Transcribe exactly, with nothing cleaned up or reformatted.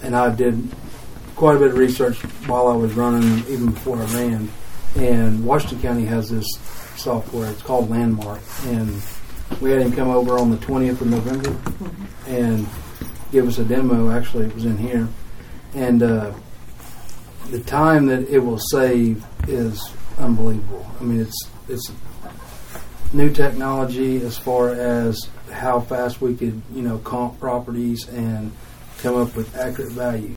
and I did quite a bit of research while I was running, even before I ran. And Washington County has this software. It's called Landmark, and we had him come over on the twentieth of November mm-hmm. and give us a demo. Actually, it was in here, and uh, the time that it will save is unbelievable. I mean, it's it's new technology as far as how fast we could, you know, comp properties and come up with accurate value.